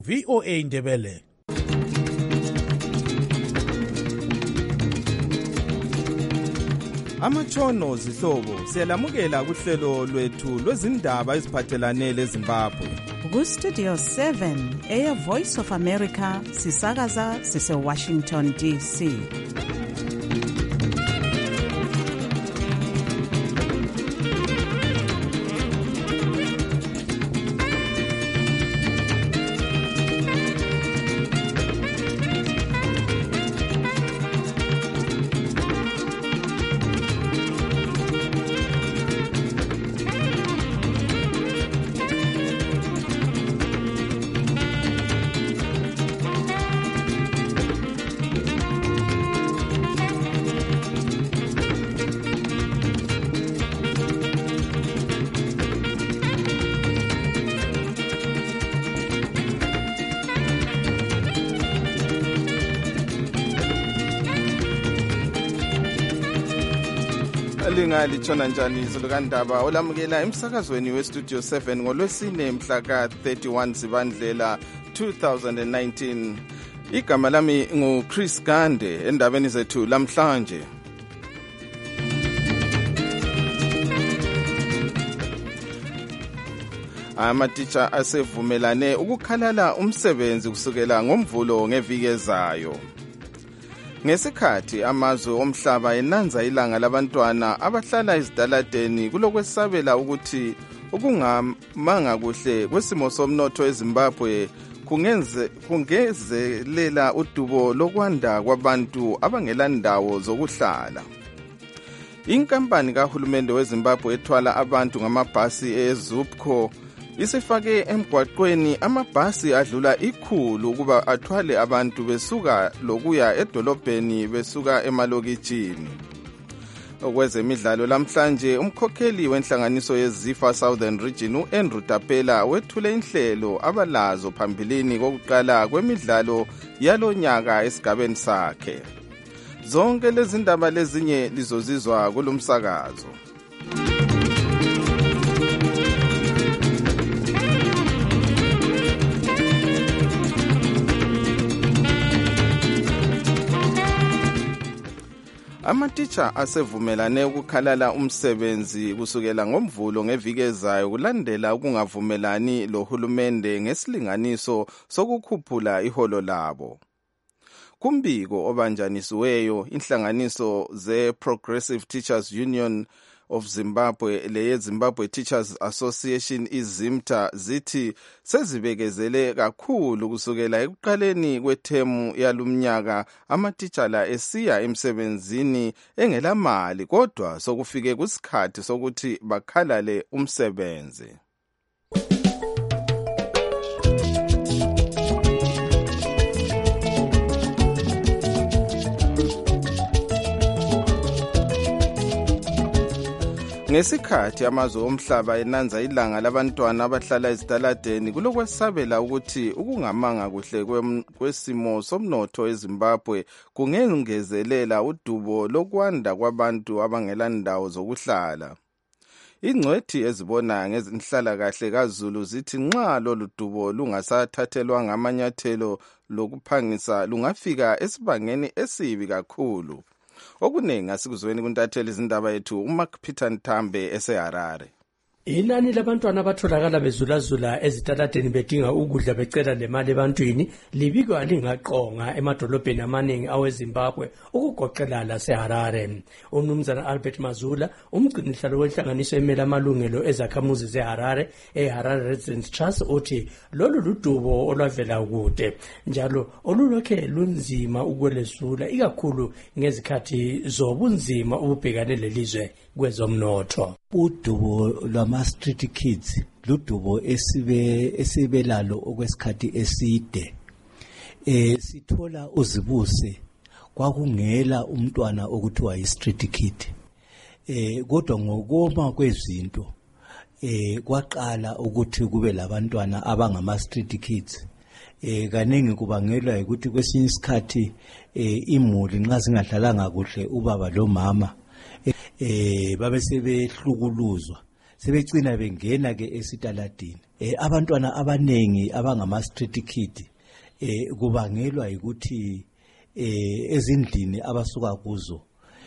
VOA Ndebele. Amatshono zihlobo siyalamukela kuhlelo lwethu lwezindaba eziphathelane leZimbabwe. Ku Studio 7 Air Voice of America sisakaza sise Washington DC. Litshona njani izolukandaba olamukela emsakazweni westudio 7 ngolwesine mhla ka 31 Zibandlela 2019. Igama lami nguChris Gande. Endabeni zethu lamhlanje, amatitsha asevumelane ukukhalala umsebenzi kusukela ngoMvulo ngeviki ezayo. Ngesikhathi amazwe omhlaba enanza ilanga labantwana abahlala ezitaladeni kulokwesabela ukuthi ukungamanga kuhle kwesimo somnotho eZimbabwe kungezelela udubo lokwanda kwabantu abangelandawo zokuhlala. Inkampani kahulumende weZimbabwe ethwala abantu ngamabhasi eZupco isifake emgwaqweni amabhasi adlula 100 ukuba athwale abantu besuka lokuya edolobheni besuka emalokitshini. Okwezemidlalo lamhlanje, umkhokheli wenhlanganiso yeZifa Southern Region uAndrew Tapela wethule inhlelo abalazo phambilini kokuqala kwemidlalo yalonyaka esigabeni sakhe. Zonke lezi ndaba lezinye lizozizwa kulomsakazo. Amatitsha asevumelane ukukhalala umsebenzi kusukela ngoMvulo ngeviki ezayo kulandela ukungavumelani lohulumende ngesilinganiso sokukhuphula iholo labo. Kumbiko obanjanisiweyo, inhlanganiso ze-Progressive Teachers Union of Zimbabwe leye-Zimbabwe Teachers Association iZimta zithi sezibekezele kakhulu kusukela ekuqaleni kwethemu yalumnyaka amatitsha la esiya emsebenzini engelamali, kodwa sokufike kusikhathi sokuthi bakhalale umsebenzi. Ngesikhathi amazwe omhlaba enanza ilanga labantwana abahlala ezitaladeni kulokwesabela ukuthi ukungamanga kuhle kwesimo somnotho eZimbabwe kungengezelela udubo lokwanda kwabantu abangelandawo zokuhlala. Ingcwethi ezibona ngezinhlalakahle kaZulu zithi nxa lolu dubo lungasathathelwa ngamanyathelo lokuphangisa lungafika esibangeni esibi kakhulu. Okuningi asikuzweni kuntatheli izindaba yethu uMark Peter Ntambe eseHarare. Inani labantwana abatholakala bezulazula ezitaladeni bedinga ukudla becela lemali ebantwini libikwa lingaqonga emadolobheni amaningi aweZimbabwe ukugoqela laseHarare. Umnumzana Albert Mazula, umgcinihlalo wenhlanganiso emela amalungelo ezakhamuzi zeHarare eHarare Residents Trust, uthi lolu ludubo olwavela kude njalo olulokhe lunzima ukwelesula ikakhulu ngezikhathi zobunzima ububhekane lelizwe kwezomnotho. Udubo lwama-street kids ludubo esibelalo okwesikhathi eside. Sithola uzibuse kwakungela umntwana okuthiwa yi-street kid. Kodwa ngokoma kwezinto kwaqala ukuthi kube labantwana abangama-street kids. Kaningi kubangelwa ukuthi kwesinye isikhathi imuli nxa zingadlalanga kuhle ubaba lo mama babe sebehlukuluzwa sebegcina bengena ke esitaladini. Abantwana abanengi abangama street kid kubangelwa ukuthi ezindlini abasuka kuzo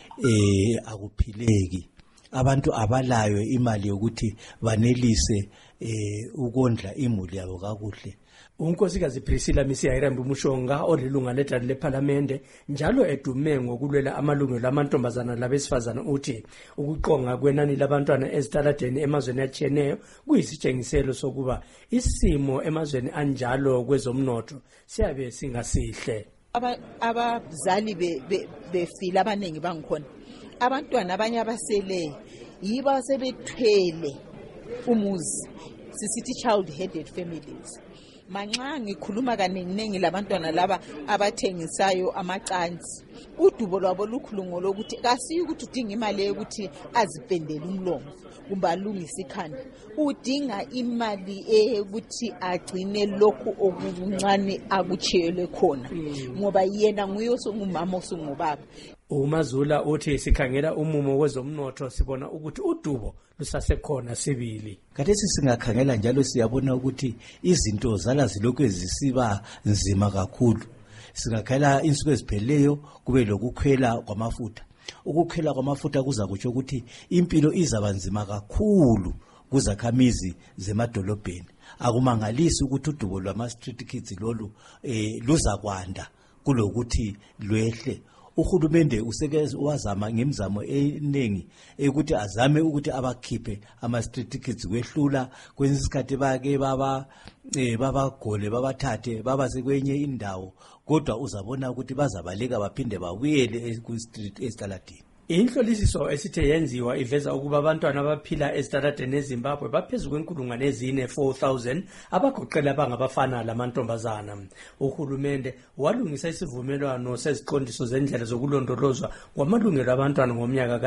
akuphileki. Abantu abalayo imali yokuthi banelise ukondla imuli yabo kakuhle. Unkosikazi Priscilla Misiyayirambi Mushonga olilunga ledala leParliament njalo edume ngokulwela amalungelo amantombazana labesifazana uthi ukuqonga kwenani labantwana ezitaladeni emazweni atshiyeneyo kuyisitshengiselo sokuba isimo emazweni anjalo kwezomnotho siyabe singasihle. Abazali befila abanengi bangikhona abantwana abanye abasele yiba sebethwele umuzi sisithi child headed families. Manxa ngikhuluma kaningi labantwana laba abathengisayo amacansi udubo lwabo lukhulungo lokuthi kasiyi ukuthi udinga imali yokuthi azipendele umlomo kumbe alungise ikhanda, udinga imali ukuthi agcine lokhu okuncane akuchiyele khona ngoba yena nguye osungumama osungubaba. uMazula uthi sikhangela umumo wezomnotho sibona ukuthi udubo lusasekhona sibili. Khathesi singakhangela njalo siyabona ukuthi izinto zala zilokhu zisiba nzima kakhulu. Singakhela insuku ezipheleyo kube lokukhwela kwamafutha. Ukukhwela kwamafutha kuza kutsho ukuthi impilo izaba nzima kakhulu kuzakhamizi zemadolobheni. Akumangalisi ukuthi udubo lwama street kids lolu luza kwanda kulokuthi lwehle. Uhulumende useke wazama ngemizamo eningi ukuthi azame ukuthi abakhiphe ama street kids kwehlula kwenye isikhathi bake babagole babathathe babase kwenye indawo, kodwa uzabona ukuthi bazabaleka baphinde babuyele ku street estaladini. Inhlolisiso esithe yenziwa iveza ukuba abantwana abaphila ezitaladeni eZimbabwe baphezulu kwenkulungwane ezine 4,000 abagoqela abangabafana lamantombazana. Uhulumende walungisa isivumelwano seziqondiso zendlela zokulondolozwa kwamalungelo abantwana ngomnyaka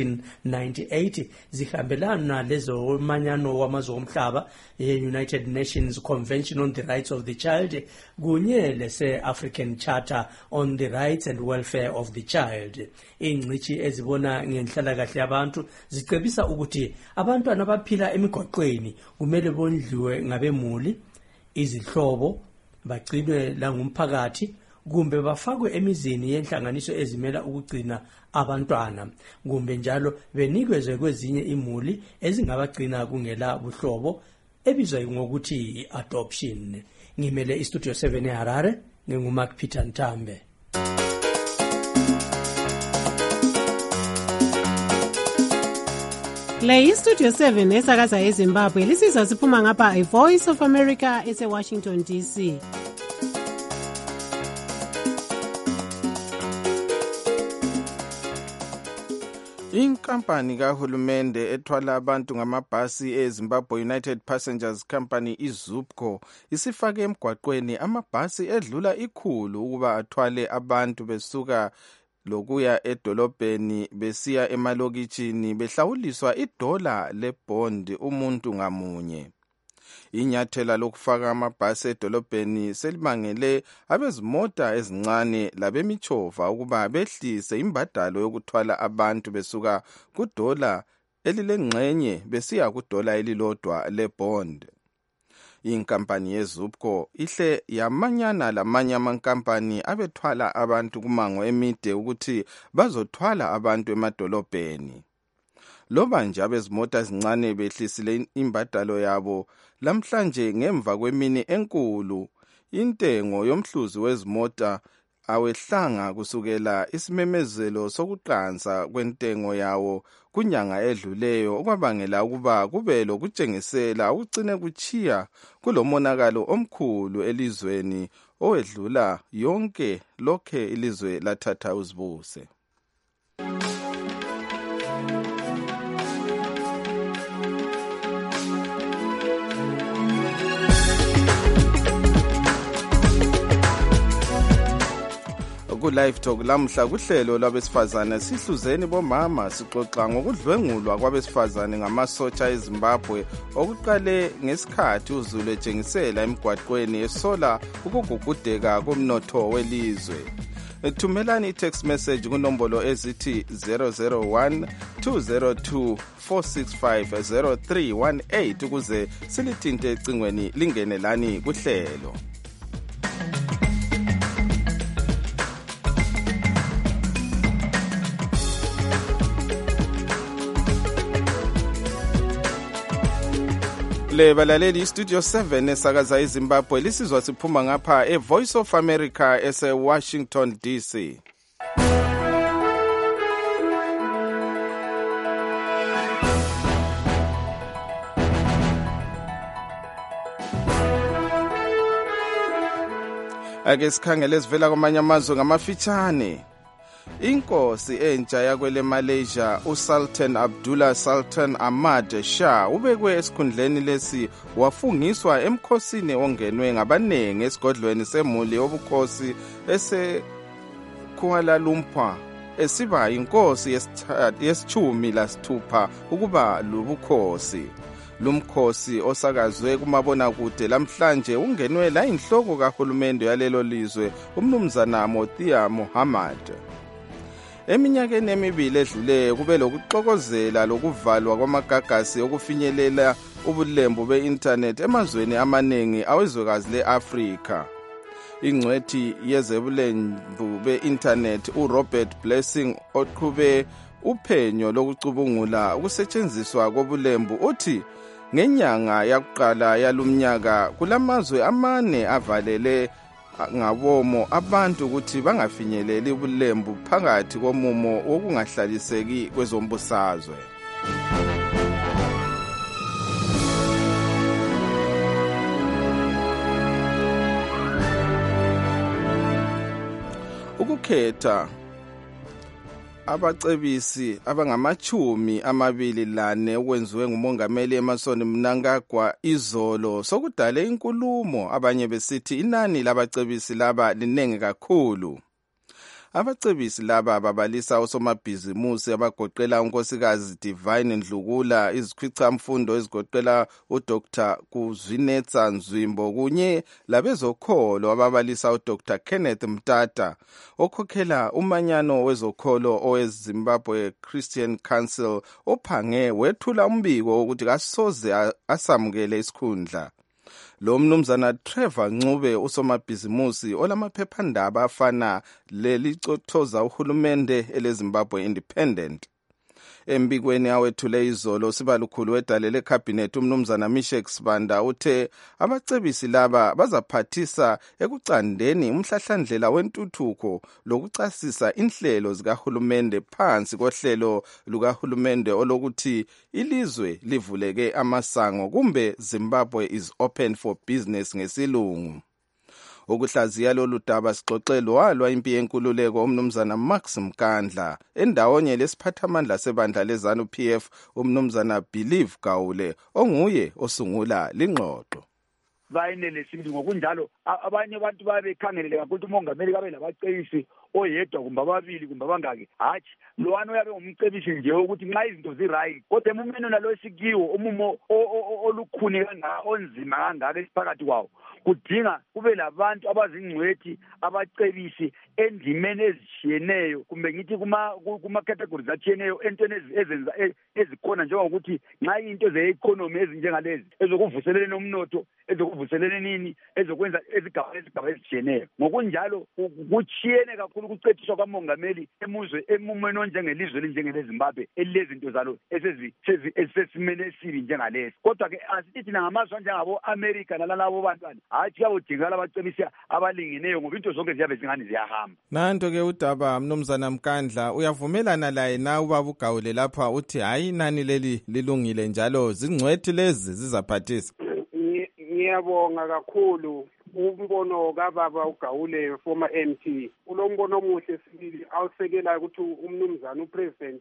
ka-1998 zihambelana lezo manyano wamazwe omhlaba ye-United Nations Convention on the Rights of the Child kunye lese-African Charter on the Rights and Welfare of the Child. Ingcithi ezibona ngenhlalakahle yabantu zicebisa ukuthi abantwana abaphila emigoqweni kumele bondliwe ngabemuli, izihlobo, bagcinwe la ngumphakathi kumbe bafakwe emizini yenhlanganiso ezimela ukugcina abantwana kumbe njalo benikezwe kwezinye imuli ezingabagcina kungela buhlobo ebizwa ngokuthi adoption. Ngimele istudio 7 eHarare nginguMark Peter Ntambe. Le Studio 7 esakaza eZimbabwe lisizwa siphuma ngapha iVoice of America ese-Washington DC. Inkampani kahulumende ethwala abantu ngamabhasi eZimbabwe United Passengers Company iZUPCO isifake emgwaqweni amabhasi edlula 100 ukuba athwale abantu besuka lokuya edolobheni besiya emalokitshini behlawuliswa $1 lebond umuntu ngamunye. Inyathela lokufaka amabhasi edolobheni selimangele abezimota ezincane labemichova ukuba behlise imbadalo yokuthwala abantu besuka $1 elilengxenye besiya $1 elilodwa lebond. Inkampani yeZUPCO ihle yamanyana lamanye amankampani abethwala abantu kumango emide ukuthi bazothwala abantu emadolobheni. Loba nje abezimota ezincane behlisile imbadalo yabo lamhlanje ngemva kwemini enkulu, intengo yomhluzi wezimota awehlanga kusukela isimemezelo sokuqansa kwentengo yawo kunyanga edluleyo okwabangela ukuba kube lokutshengisela ukugcine kuchiya kulomonakalo omkhulu elizweni owedlula yonke lokhe ilizwe lathatha uzibuse. Live Talk lamhla kuhlelo lwabesifazane sihluzeni bomama sixoxa ngokudlwengulwa kwabesifazane ngamasotsha eZimbabwe okuqale ngesikhathi uZulu etshengisela emgwaqweni esola ukugugudeka komnotho welizwe. Thumelani i-text message kunombolo ezithi 001 202 465 0318 ukuze silithinte ecingweni lingene lani kuhlelo. Le balaleli Studio 7 esakaza eZimbabwe lisizwa siphuma ngapha eVoice of America ese-Washington DC. Ake sikhangele sivela kwamanye amazwe ngamafitshane. Inkosi entsha yakwele Malaysia uSultan Abdullah Sultan Ahmad Shah ubekwe esikhundleni lesi wafungiswa emkhosini ongenwe ngabanengi esigodlweni semuli obukhosi ese-Kuala Lumpur esiba inkosi yesithumi lasithupha ukuba lubukhosi. Lumkhosi osakazwe kumabonakude lamhlanje ungenwe la inhloko kahulumende yalelo lizwe umnumzana Motia Mohammed. Eminyakeni emibili edlule kube lokuxokozela lokuvalwa kwamagagasi okufinyelela ubulembu be-internet emazweni amaningi awezwekazi le-Afrika. Ingcwethi yezebulembu be-internet uRobert Blessing oqhube uphenyo lokucubungula ukusetshenziswa kobulembu uthi ngenyanga yakuqala yalumnyaka kulamazwe amane avalele ngabomo abantu ukuthi bangafinyeleli ubulembu phakathi komumo wokungahlaliseki kwezombusazwe. Ukukhetha abacebisi abangama-24 okwenziwe ngumongameli Emmerson Mnangagwa izolo sokudale inkulumo abanye besithi inani labacebisi laba linenge kakhulu. Abacebisi laba babalisa osomabhizimusi abagoqela unkosikazi Divine Ndlukula, izikhwicamfundo ezigoqela uDr. Kuzwinetsa Nzwimbo kunye labezokholo ababalisa uDr. Kenneth Mtata okhokhela umanyano wezokholo oweZimbabwe Christian Council ophange wethula umbiko ukuthi kasoze asamukele isikhundla. Lo mnumzana Trevor Ncube usomabhizimusi olamaphephandaba afana lelicothoza uhulumende eleZimbabwe Independent. Embikweni awethule izolo sibalukhulu wedale lecabinet umnumzana Mishek Sibanda uthe abacebisi laba bazaphathisa ekucandeni umhlahlandlela wentuthuko lokuchasisa inhlelo zikahulumende phansi kohlelo lukahulumende olokuthi ilizwe livuleke amasango kumbe Zimbabwe is open for business ngesilungu. Ukuhlaziya lolu daba sixoxelo walwa impi yenkululeko umnumzana Max Mkandla endawonye lesiphathamandla sebandla lezanu PF umnumzana Believe Gawule onguye osungula lingxoxo. Bayenelesile ngokunjalo abanye abantu babekhangelele kakhulu umongameli kabe labacebisi oyedwa kumbe ababili kumbe abangaki hathi lowani uyabe ngumcebisi nje ukuthi nxa izinto ziright kodwa emumeni nalo esikiwo umumo olukhuni kangaka onzima kangaka esiphakathi kwawo kudinga kube labantu abazingcwethi abacebisi endimeni ezitshiyeneyo kumbe ngithi kuma categories atshiyeneyo entweni ezenza ezikhona njengokuthi nxa into ze-economy ezinjengalezi ezokuvuselela umnotho ezokuvuselela nini ezokwenza ezigaba ezitshiyeneyo ngokunjalo kuchiyene kakhulu ukucethiswa kwamongameli emumweni onjengelizwe elinjengeleZimbabwe elilezinto zalo esesimeni esibi njengalesi kodwa ke asithi thina ngamazwe njengabo America nalalabo bantwana hayi kuyawudingakala abacebisi abalingeneyo ngoba into zonke ziyabe zingani ziyahamba. Nanto ke udaba mnumzana Mkandla uyavumelana laye na ubaba uGawule lapha uthi hayi inani leli lilungile njalo zingcwethi lezi zizaphathisa. Ngiyabonga kakhulu umbono kababa uGawule former MP ulombono omuhle sibili awusekela ukuthi umnumzana upresident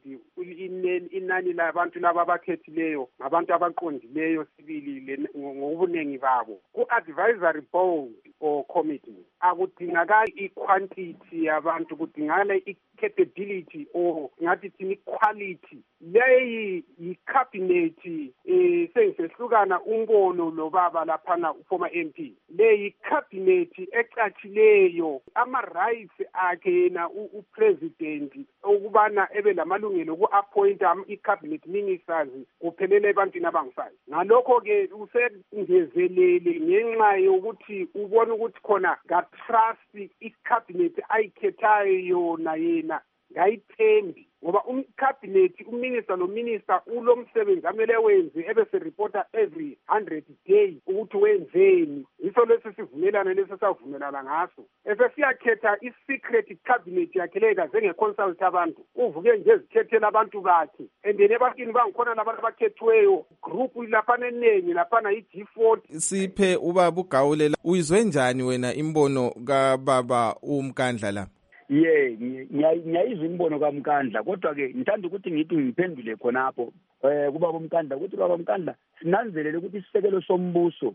inani labantu laba abakhethileyo ngabantu abaqondileyo sibili ngobunengi babo ku-advisory board for committee. Akudingakali i-quantity yabantu, kudingakala i-capability or ngathi thina i-quality. Leyi yi-cabinet sengisehlukana umbono lobaba laphana former MP. Leyi cabinet ecatshileyo ama-rights akhe yena u-president ukubana ebe lamalungelo uku-appointa i-cabinet ministers kuphelele ebantwini abangifayo. Ngalokho-ke usengezelele ngenxa yokuthi ubona ukuthi khona ka-trust i-cabinet ayikhethayo yona yena ngayithembi ngoba cabinet uminister nominister ulomsebenzi amele wenze ebese-reporta every 100 days ukuthi wenzeni. Yiso lesi sivumelana lesi savumelana ngaso. Esesiyakhetha i-secret cabinet yakhe leyo kaze nge-consult abantu uvuke nje ezikhethela abantu bakhe and then ebantwini bangikhona labantu abakhethiweyo group laphana eningi laphana i-G40. Siphe ubaba uGawule, uyizwe njani wena imbono kababa uMkandla la? Ngiyayizwa imbono kaMkandla, kodwa ke ngithanda ukuthi ngithi ngiphendule khonapho kubaba uMkandla ukuthi baba uMkandla sinanzelele ukuthi isisekelo sombuso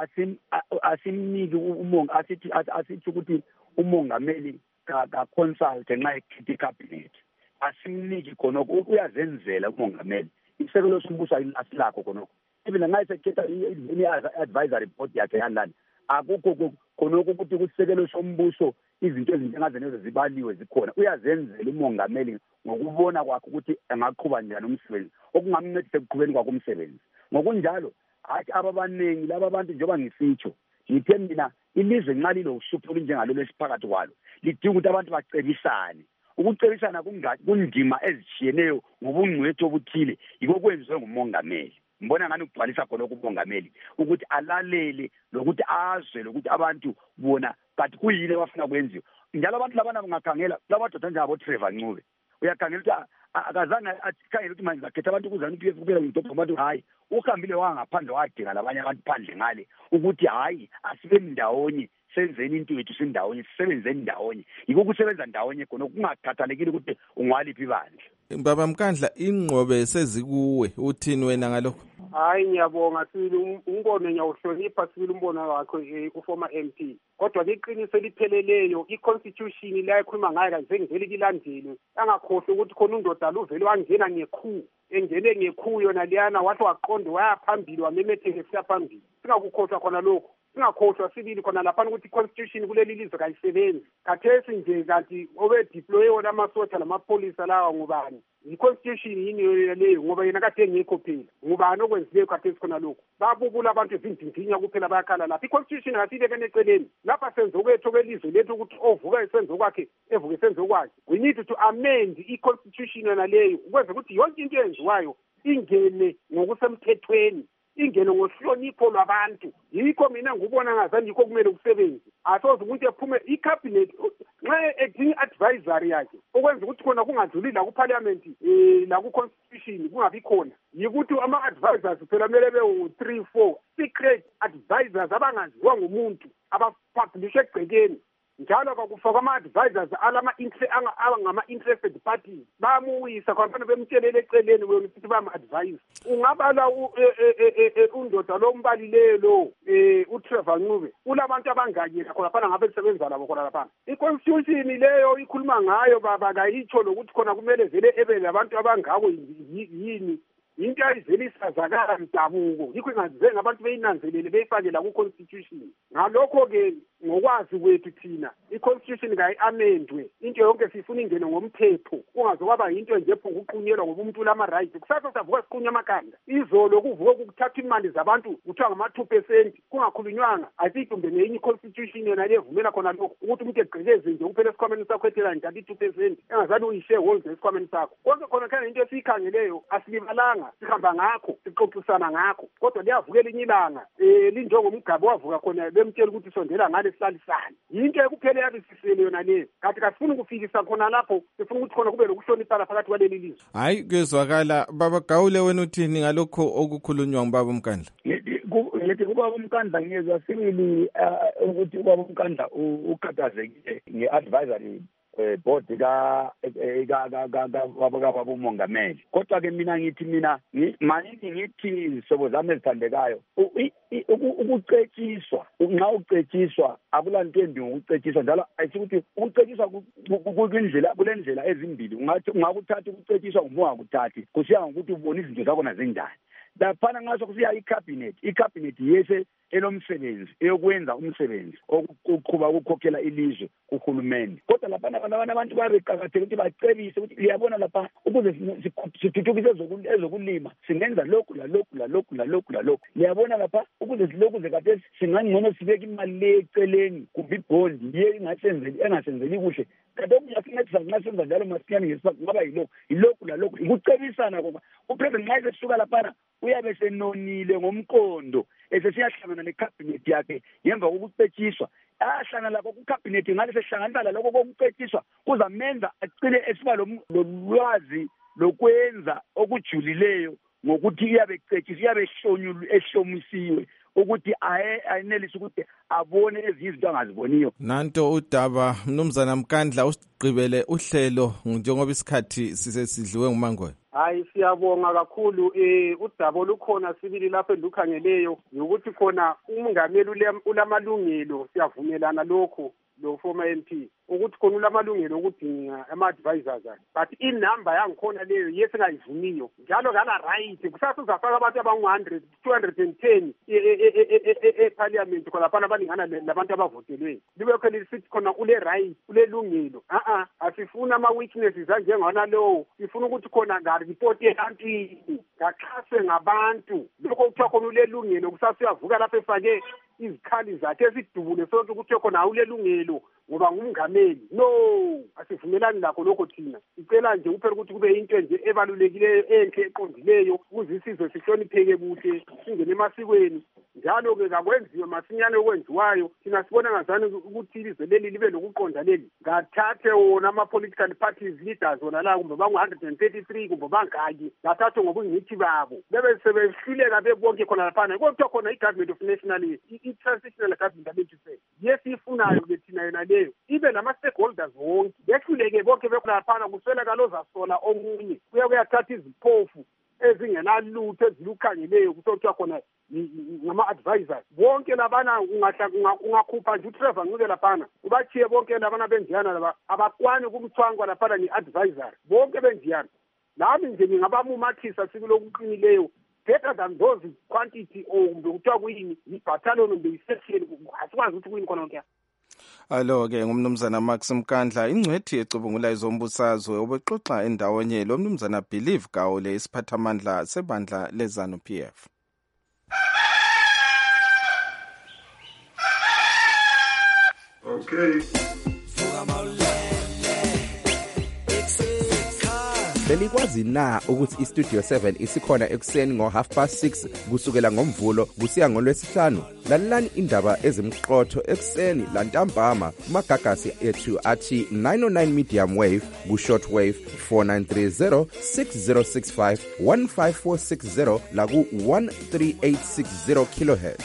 asimniki umongo asithi ukuthi umongameli ka consult nxa ekhetha cabinet, asimniki khonoko, uyazenzela umongameli. Isisekelo sombuso asilakho khonoko. Even nxa sekhetha i-advisory board yakhe yalana akukho khonoko ukuthi kusisekelo sombuso izinto ezinjengazenezo zibaliwe zikhona. Uyazenzela umongameli ngokubona kwakhe ukuthi angaqhuba njani umsebenzi okungamncedisa ekuqhubeni kwakhe umsebenzi. Ngokunjalo hathi ababaningi laba bantu njengoba ngisitsho ngithe mina ilizwe nxa lilohlupho olunjengalo lesiphakathi kwalo lidinga ukuthi abantu bacebisane. Ukucebisana kundima ezitshiyeneyo ngobungcwethu obuthile yiko kwenziwe ngumongameli. Mbona ngani ukugcwalisa khona kumongameli ukuthi alalele lokuthi azwe lokuthi abantu bona kanti kuyini abafuna kwenziwe. Njalo abantu labana bangakhangela labadoda njengabo Trevor Ncube, uyakhangela ukuthi akazange akhangela ukuthi manje zakhetha abantu ukuzana ukuthi kubela ngidobha abantu hayi uhambile wangaphandle wadinga labanye abantu phandle ngale ukuthi hayi asibe ndawonye senzeni into yethu sindawonye sisebenzeni ndawonye. Yiko ukusebenza ndawonye khona kungakhathalekile ukuthi ungwaliphi bandla. Baba Mkandla, ingqobe sezikuwe, uthini wena ngalokho? Hayi ngiyabonga sibili umbono ngiyawuhlonipha sibili umbono wakhe uformer MP. Kodwa liqiniso lipheleleyo i-constitution la ekhuluma ngayo kanje ngivele kilandele angakhohle ukuthi khona undoda luvele wangena ngekhu engene ngekhu yona liyana wathi waqonde wayaphambili wamemetheke siyaphambili. Singakukhohlwa khona lokho. Singakhohlwa sibili khona lapha ukuthi i-constitution kuleli lizwe kayisebenzi. Kathesi nje kanti obe-deploye wona amasosha lamapholisa lawa ngubani? I-constitution yini leyo ngoba yena kade engekho phela. Ngubani okwenzileyo kathesi khona lokho? Babubula abantu ezindindinya kuphela bayakhala lapha. I-constitution asibekene eceleni. Lapha senze okwethu kwelizwe lethu ukuthi ovuka esenzo kwakhe evuke esenzo kwakhe. We need to amend i-constitution yona leyo ukwenza ukuthi yonke into eyenziwayo ingene ngokusemthethweni. Ingene ngohlonipho lwabantu. Yikho mina ngubona ngazange yikho kumele kusebenze. Asoze ukuthi ephume i-cabinet nxa edinga advisory yakhe okwenza ukuthi khona kungadluli la ku-parliament la ku-constitution kungabi khona yikuthi ama-advisors phela kumele be-3-4 secret advisors abangaziwa ngumuntu abapublishe egcekeni. Njalo kakufakwa ama-advisors angama-interested parties bayamuwisa khona bemtshelele eceleni wena ukuthi bayama-advise. Ungabala undoda lo mbalileyo lo uTrevor Ncube ulabantu abangaki khona phana ngabe lisebenza labo khona lapha. I-constitution leyo ikhuluma ngayo baba kayitsho lokuthi khona kumele vele ebe labantu abangako yini into ayivele isazakala mdabuko yikho ingazenga abantu beyinanzelele beyifake la ku-constitution. Ngalokho-ke ngokwazi kwethu thina i-constitution kayi-amendwe into yonke sifuna ingene ngomthetho kungaze kwaba yinto nje phunguqunyelwa ngoba umuntu ulama-right. Kusasa savuka siqunya amakanda izolo kuvuka kuthatha imali zabantu kuthiwa ngama-2% kungakhulunywanga asiyitumbe ngenye i-constitution yona levumela khona lokho ukuthi umuntu egqekeze nje kuphela esikhwameni sakho ethela nje 2% engazali uyi-shareholder esikhwameni sakho. Konke khona khona into esiyikhangeleyo asilibalanga sihamba ngakho sixoxisana ngakho kodwa liyavukela inye ilanga linjengomgaba wavuka khona bemtshela ukuthi sondela ngale sihlalisane. Yinto ekuphele yabisisele yona leyo kanti kasifuni ukufikisa khona lapho sifuna ukuthi khona kube lokuhloniphana phakathi kwaleli lizwe. Hayi kuyezwakala. Baba Gawule wena uthini ngalokho okukhulunywa ngubaba uMkandla? Ngithi kubaba uMkandla ngiyezwa sibili ukuthi ubaba uMkandla ukhathazekile nge-advisory board ka umongameli. Kodwa ke mina ngithi sobo zami ezithandekayo ukucetshiswa nxa ucetshiswa akulanto embi ngokucetshiswa njalo ayisukuthi ukucetshiswa kule ndlela ezimbili ungakuthatha ukucetshiswa ungakuthathi kusiya ngokuthi ubona izinto zakhona zinjani. Laphana ngaso kusiya icabinet yese elomsebenzi eyokwenza umsebenzi okuqhuba ukukhokhela ilizwe kuhulumeni. Kodwa laphana abantu babeqakathekile ukuthi bacebise ukuthi liyabona lapha ukuze sithuthukise ezokulima singenza lokhu liyabona lapha ukuze silokuze kade singangcono sibeke imali le eceleni kumbe ibhondi ye engasenzeli kuhle kade okuyasinethisa nxa senza njalo masinyane ngesipha ngaba yilokhu ukucebisana ngoba upresident nxa esesuka laphana uyabe senonile ngomqondo esesiyahlangana necabinet yakhe ngemva kokucetshiswa ahlangana lakho kucabinet ngale sehlanganisa laloko kokucetshiswa kuzamenza acile esiba lolwazi lokwenza okujulileyo ngokuthi iyabe ecetshiswa iyabe ehlomisiwe ukuthi ayenelise ukuthi abone ezinye izinto angaziboniyo. Nanto udaba mnumzana Mkandla usigqibele uhlelo njengoba isikhathi sisesidliwe nguMangweni. Hayi siyabonga kakhulu udaba olukhona sibili lapho endukhangeleyo ukuthi khona umongameli ulamalungelo siyavumelana lokho lo former MP ukuthi khona ulamalungelo okudinga ama-advisors but inumber yangikhona leyo yesingayivumiyo njalo ngala right kusasa uzafaka abantu abangu-100 210 eparliament khona lapana abaningana labantu abavotelweyo libekho lisithi khona ule right ulelungelo asifuna ama-weaknesses anjengona lowo sifuna ukuthi khona ngaripoti ebantwini ngaxhaswe ngabantu lokho kuthiwa khona ulelungelo kusasa uyavuka lapho efake izikhali zakhe esidubule sonke ukuthi khona awulelungelo ngoba ngumngameli. No, asivumelani lakho lokho thina. Sicela nje kuphela ukuthi kube into nje ebalulekileyo enhle eqondileyo ukuze isizwe sihlonipheke kuhle singene emasikweni. Njalo ke akwenziwe masinyane okwenziwayo thina sibona ngazani ukuthi ilizwe leli libe lokuqonda leli. Ngathathe wona ama-political parties leaders wona la kumbe bangu-133 kumbe bangaki ngathathe ngobungithi babo bebe sebehluleka bebonke khona laphana kodwa khona i-government of national i-transitional government abethu yesifunayo ke thina yona leyo ibe nama-stakeholders wonke behluleke bonke bekhulaphana kusweleka lozasola omunye kuyathatha iziphofu ezingenalutho ezilukhangeleyo kuthiwa khona ngama-advisors bonke labana ungakhupha nje uTrevor Ncube laphana ubathiye bonke labana benjiyana laba abakwani kumthwangwa laphana ni-advisor bonke benjiyana nami nje ngingabamumathisa sikulokuqinileyo better than those quantity kumbe kuthiwa kuyini yi-battalion kumbe yi-section asikwazi ukuthi kuyini khona lonke. Alo-ke ngumnumzana Max Mkandla ingcwethi ecubungula izombusazwe obexoxa endawonye lo mnumzana Believe Gawule isiphathamandla sebandla leZANU-PF. Okay. Belikwazi na ukuthi iStudio 7 isikhona ekuseni ngo6:30 kusukela ngomvulo kusiya ngolwesihlanu? Lalelani indaba ezimqotho ekuseni lantambama kumagagasi ethu athi 909 medium wave ku-short wave 4930 6065 15460 la ku-13860 kilohertz.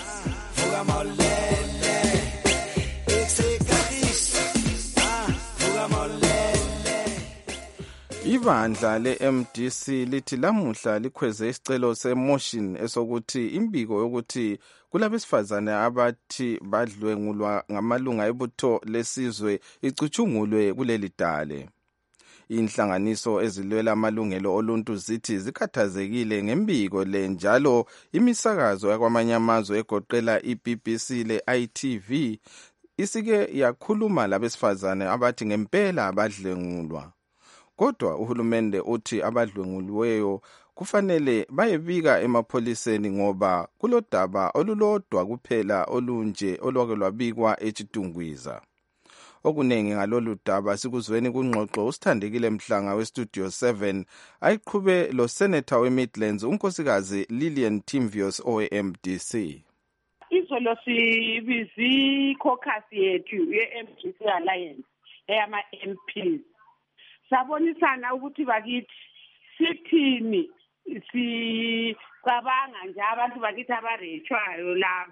Ibandla le-MDC lithi lamuhla likhweze isicelo semotion esokuthi imbiko yokuthi kulabesifazane abathi badlwengulwa ngamalunga ebutho lesizwe icutshungulwe kuleli dale. Inhlanganiso ezilwela amalungelo oluntu zithi zikhathazekile ngembiko le njalo imisakazo yakwamanye amazwe egoqela iBBC le-ITV isike yakhuluma labesifazane abathi ngempela badlwengulwa. Kodwa uhulumende uthi abadlwenguliweyo kufanele bayebika emapholiseni ngoba kulodaba olulodwa kuphela olunje olwake lwabikwa eChitungwiza. Okunengi ngalolu daba sikuzweni kungxoxo usithandekile Mhlanga weStudio 7 ayiqhube lo senator weMidlands unkosikazi Lillian Timvios owe-MDC. Izolo sibizi caucus yethu ye-MDC Alliance eyama-MPs. Sabonisana ukuthi bakithi sithini sicabanga nje abantu bakithi abarechwayo la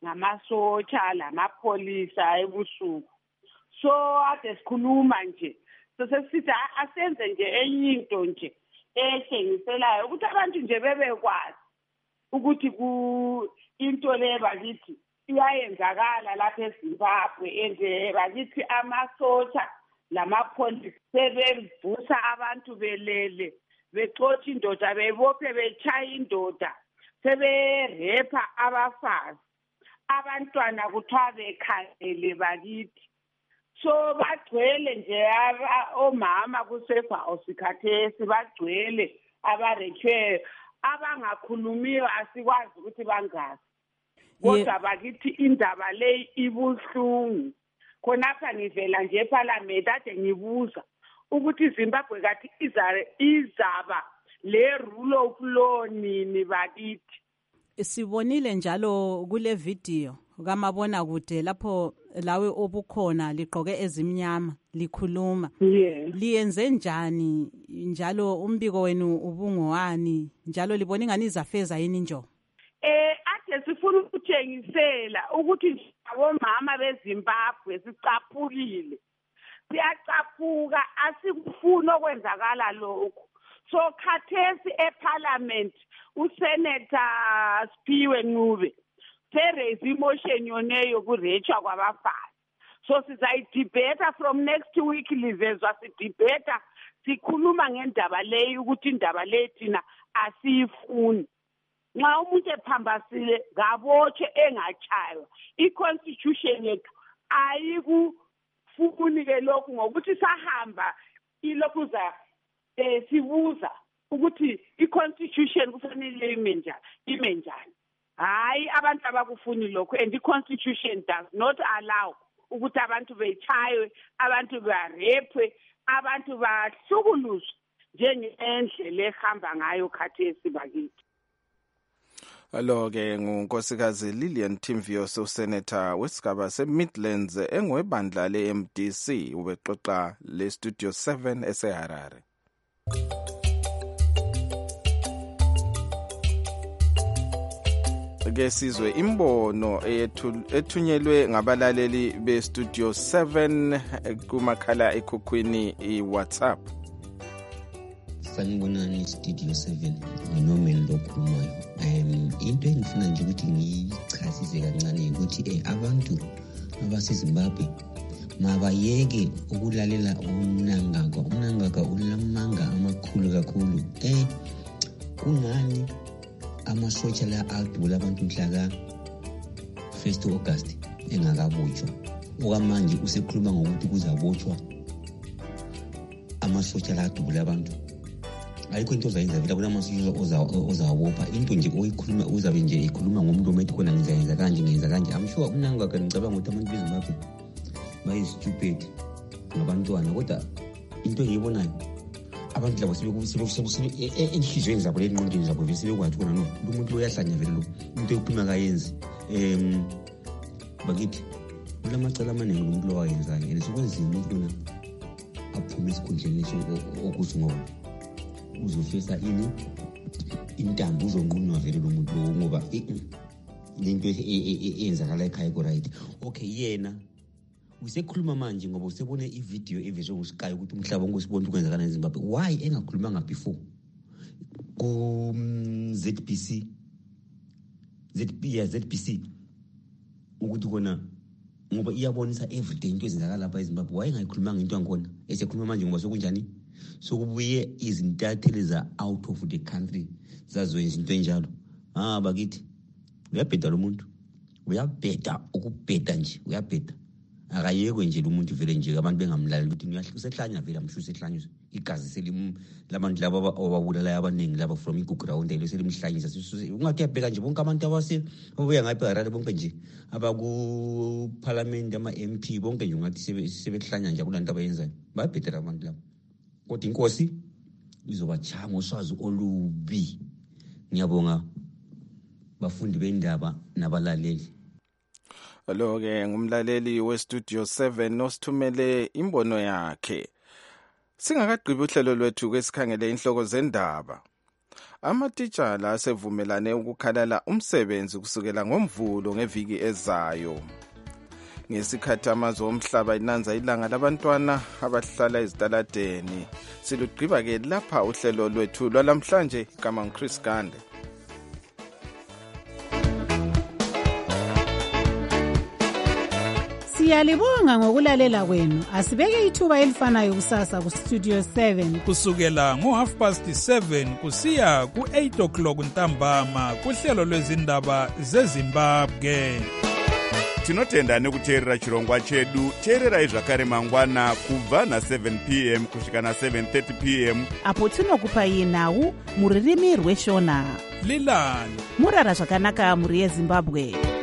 ngamasotsha lamapholisa ebusuku. So ade sikhuluma nje so sesithi asenze nje enye into nje ethengiselayo ukuthi abantu nje bebekwazi ukuthi into le bakithi iyayenzakala lapha eZimbabwe and bakithi amasotsha lamapolice sebevusa abantu belele bexotsha indoda bebophe bechaya indoda seberepa abafazi abantwana kuthiwa bekhangele bakithi so bagcwele nje omama kuseGauteng khathesi bagcwele abarechwe abangakhulumiyo asikwazi ukuthi bangazi kodwa bakithi indaba le ibuhlungu khonapha ngivela nje eParliament ade ngibuza ukuthi iZimbabwe kathi izaba le rule of law nini bakithi. Sibonile njalo kule video kamabona kude lapho lawe obukhona ligqoke ezimnyama likhuluma. Liyenze njani njalo umbiko wenu ubungowani njalo libona ingani izafeza yini njo? Ade sifuna ukuthengisela ukuthi abomama beZimbabwe sicaphukile. Siyacaphuka asikufuna okwenzakala lokho. So khathesi eParliament uSenator Siphiwe Ncube raise emotion yoneyo kurechwa kwabafazi. So sizayidebate from next week livezwa sidebate sikhuluma ngendaba leyo ukuthi indaba le thina asiyifuni. Nxa umuntu ephambasile ngabotshwe engachaywa iconstitution yethu ayikufuni ke lokhu ngokuthi sahamba ilokhuza sibuza ukuthi iconstitution kufanele ime njani hayi abantu abakufuni lokho and iconstitution does not allow ukuthi abantu bechaywe abantu barepwe abantu bahlukuluzwe njengendlela ehamba ngayo khathesi bakithi. Alo-ke ngunkosikazi Lillian Timvios usenator wesigaba se-Midlands engwebandla le-MDC ubexoxa le-Studio 7 eseHarare. Ke sizwe imbono ethunyelwe ngabalaleli be-Studio 7 kumakhala ekhukhwini i-WhatsApp. Sanibonani Studio 7 nginomeni lokhulumayo. Into engifuna nje ukuthi ngichasise kancane ukuthi abantu abaseZimbabwe mabayeke ukulalela umnangagwa ulamanga amakhulu kakhulu. Kungani amasotsha la adula abantu mhla ka-1 August engakabotshwa okwamanje usekhuluma ngokuthi kuzabotshwa amasotsha la adula abantu. Ayikho into ozayenza vele kunamasosha ozawabopha into nje oyikhuluma uzabe nje ekhuluma ngomlomo ethi khona ngizayenza kanje. I'm sure umnangagwa ngicabanga ukuthi abantu beZimbabwe bayi-stupid ngabantwana kodwa into engiyibonayo abantu labo enhliziyweni zabo lenqondweni zabo besebekwazi khona no lo muntu uyahlanya vele lo into yokuphuma kayenzi bakithi kulamacala amaningi lo muntu lo wayenzayo and sokwenzima umuntu lona aphume esikhundleni okuthi ngoba uzofesa intambo uzonqunywa vele lo muntu lo ngoba lento eyenzakala ekhaya ko right. Okay yena usekhuluma manje ngoba usebone ivideo evezwe nguSky ukuthi umhlaba wonke usibona ukwenzakala eZimbabwe. Why engakhulumanga before ku ZBC ukuthi kona ngoba iyabonisa everyday into ezenzakala lapha eZimbabwe. Why engakhulumanga into yakhona esekhuluma manje ngoba sokunjani sokubuye izintatheli za out of the country zazoyenza into enjalo. Bakithi uyabheda lo muntu uyabheda ukubheda nje uyabheda akayekwe nje lo muntu vele nje abantu bengamlaleli ukuthi uyahlanya vele amshuse ehlanywe igazi selim labantu laba obabulala abaningi laba from iGuground lo selimhlanyisa ungathi yabheka nje bonke abantu ababuya ngapha eHarare bonke nje abaku parliament ama-MP bonke nje ungathi sebehlanya nje kulanto abayenzayo bayabhedela abantu laba kodwa inkosi izobachama uswazi olubi. Ngiyabonga bafundi bendaba nabalaleli. Lo-ke ngumlaleli we-Studio 7 nosithumele imbono yakhe. Singakagqibi uhlelo lwethu kwesikhangele inhloko zendaba. Amatitshala asevumelane ukukhalala umsebenzi kusukela ngoMvulo ngeviki ezayo. ngesikhathi amazwe omhlaba inanza ilanga labantwana abahlala ezitaladeni. Silugqiba-ke lapha uhlelo lwethu lwalamhlanje. Igama nguChris Gande. Siyalibonga ngokulalela kwenu. Asibeke ithuba elifanayo kusasa ku Studio 7 kusukela ngo7:30 kusiya ku8 o'clock ntambama kuhlelo lwezindaba zeZimbabwe. Tinotenda nekuteerera chirongwa chedu. Teererai zvakare mangwana kubva na7 p.m. kusvika na7:30 p.m. apo tinokupai nhau muririmi rweshona. Lilani murara zvakanaka muri yeZimbabwe.